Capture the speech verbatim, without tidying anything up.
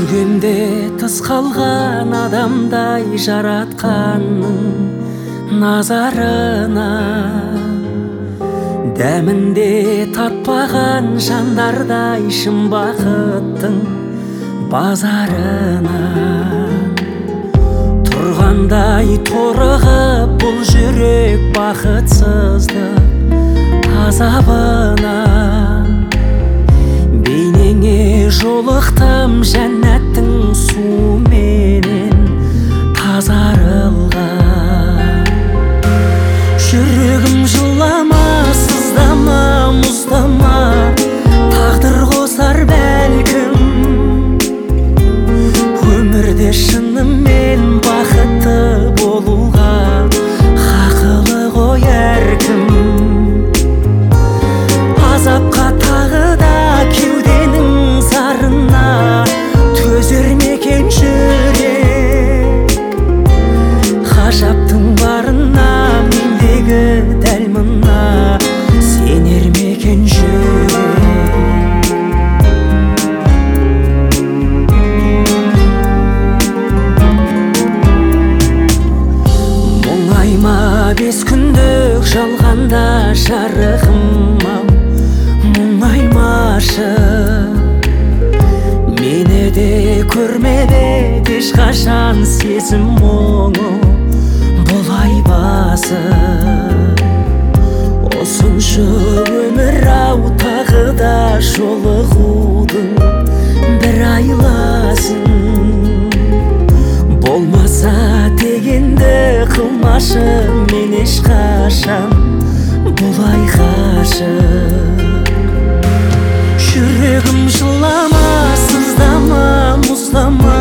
жүргенде тыс қалған адамдай жаратқанның назарына, дәмінде татпаған жандардай шын бақыттың базарына. Тұрғандай торығып бұл жүрек бақытсыздық азабына, бейнеңе жолықтым жәннаттың суыменен тазарылған. Жүрегім жылама, сыздама, мұздама, тағдыр қосар бәлкім. Өмірде шынымен бақытты болуға хақылы ғой әркім. Азапқа тағы да кеуденің зарына төзер ме екен жүрек? Ғажаптың барына, мендегі дәл мына сенер ме екен жүрек? Мұңайма бес күндік жалғанда жарығым-ау, мұңаймашы. Мені де көрмеді ешқашан сезім мұңы бұлай басып. Осыншы өмір-ау, тағы да жолығудың бір айласын. Болмаса дегенді қылмашы, мен ешқашан бұлай ғашық. Жүрегім жылама, сыздама, мұздама,